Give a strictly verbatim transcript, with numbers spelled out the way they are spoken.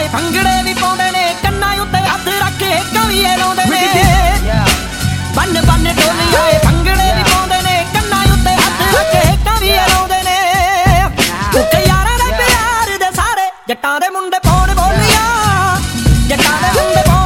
ਭੰਗੜੇ ਵੀ ਪਾਉਂਦੇ ਨੇ ਕੰਨਾਂ ਉੱਤੇ ਹੱਥ ਰੱਖ ਕੇ ਕਵੀਏ ਲਾਉਂਦੇ ਨੇ ਬੰਨ ਬੰਨ ਟੋਲੀਆਂ ਏ ਭੰਗੜੇ ਵੀ ਪਾਉਂਦੇ ਨੇ ਕੰਨਾਂ ਉੱਤੇ ਹੱਥ ਰੱਖ ਕੇ ਕਵੀਏ ਲਾਉਂਦੇ ਨੇ ਭੁੱਖੇ ਯਾਰਾਂ ਦੇ ਪਿਆਰ ਦੇ ਸਾਰੇ ਜੱਟਾਂ ਦੇ ਮੁੰਡੇ ਪਾਉਣ ਬੋਲੀਆਂ ਜੱਟਾਂ ਦੇ ਮੁੰਡੇ